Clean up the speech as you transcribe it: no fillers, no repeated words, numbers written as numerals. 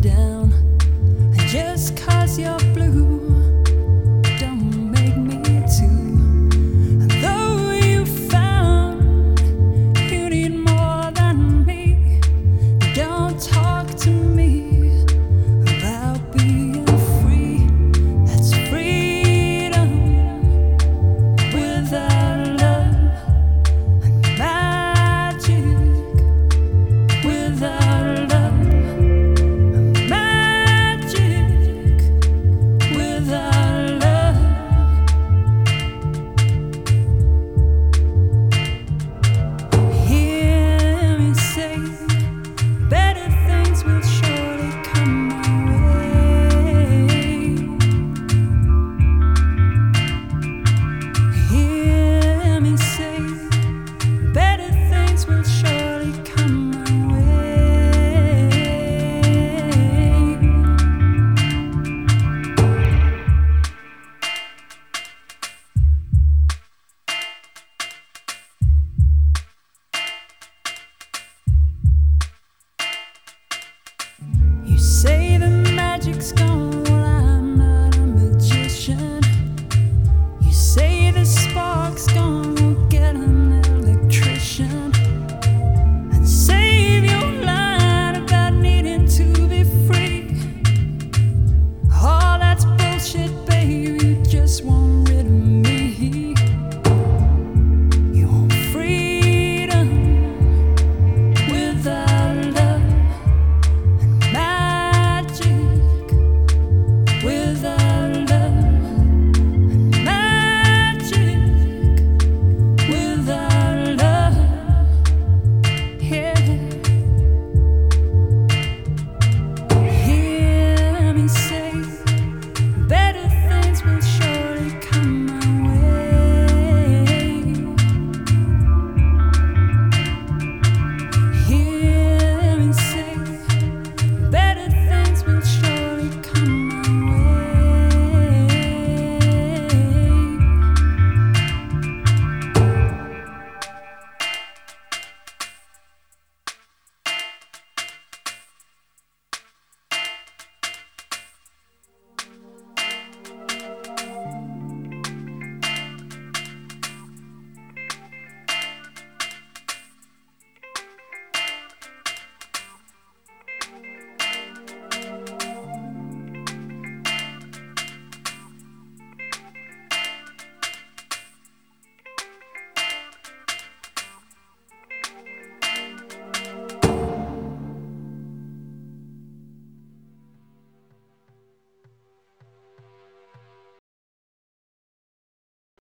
down. And just 'cause you're blue, don't make me too. And though you found you need more than me, don't talk to me about being free. That's freedom without love, and magic without love, and magic without love. Hear me say, better things will surely come my way. Hear me say, better things will surely come my way. You say the magic's gone.